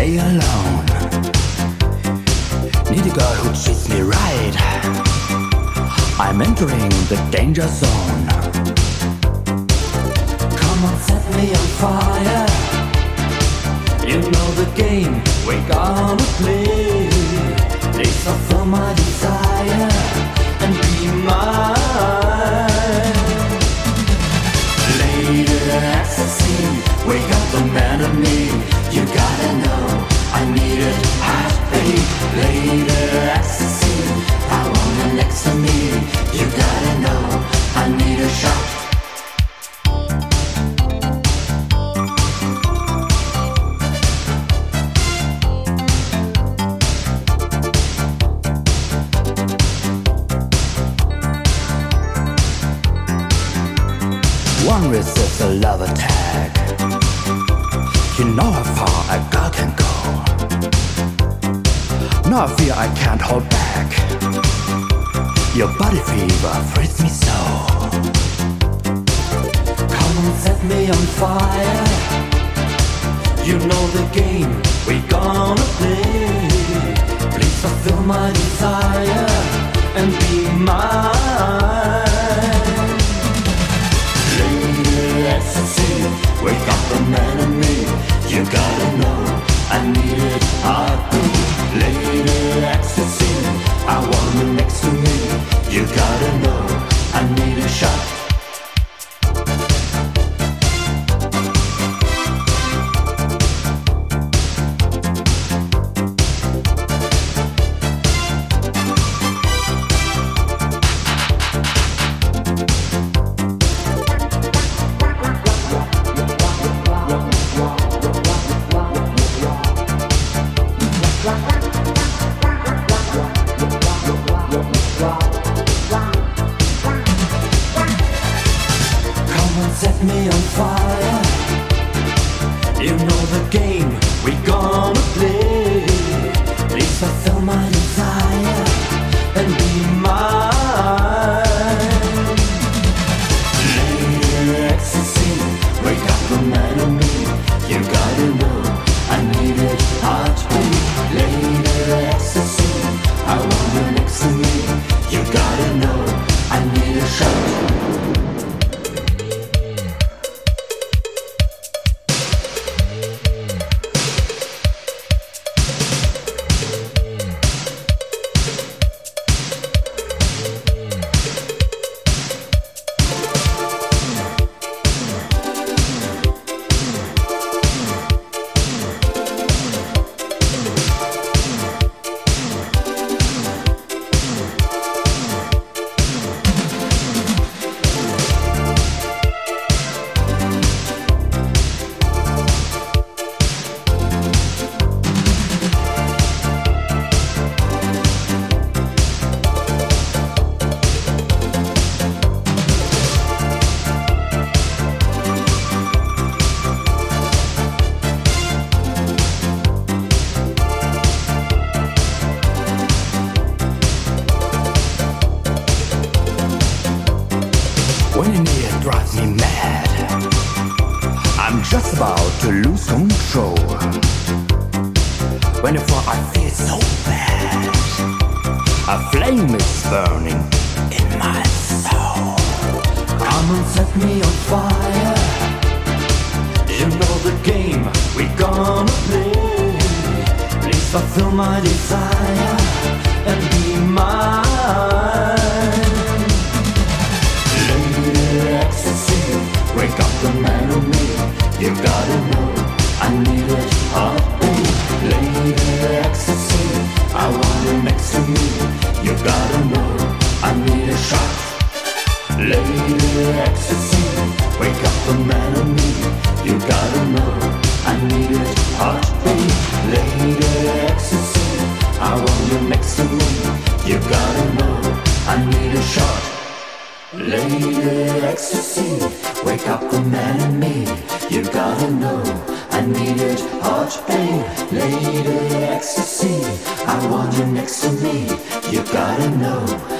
stay alone. Need a girl who treats me right. I'm entering the danger zone. Come on, set me on fire. You know the game we're gonna play. Please fulfill my desire and be mine. Lady ecstasy, wake up the man in me. You gotta know I need it heartbeat. Lady ecstasy, I want you next to me. You gotta know I need a shot. One resists a love attack. You know how far a girl can go. No fear I can't hold back. Your body fever frees me so. Come on, set me on fire. You know the game we're gonna play. Please fulfill my desire and be mine. Ecstasy, wake up the man in me. You gotta know I need it heartbeat. Lady ecstasy, I want you next to me. You gotta know I need a shot. Set me on fire. You know the game we're gonna play. Please fulfill my desire and be mine. Lady ecstasy, wake up the man in me. You gotta know I need it heartbeat. Lady ecstasy, I want you next to me. You gotta know I need a shot. When you're near, it drives me mad. I'm just about to lose control. When you fall, I feel so bad. A flame is burning in my soul. Come and set me on fire. You know the game we're gonna play. Please fulfill my desire and be mine. Ecstasy, wake up the man in me. You gotta know I need it heartbeat. Lady ecstasy, I want you next to me. You gotta know I need a shot. Lady ecstasy, wake up the man in me. You gotta know I need it heartbeat. Lady ecstasy, I want you next to me. You gotta know I need a shot. Lady ecstasy, wake up the man in me. You gotta know I need it hot, babe. Lady ecstasy, I want you next to me. You gotta know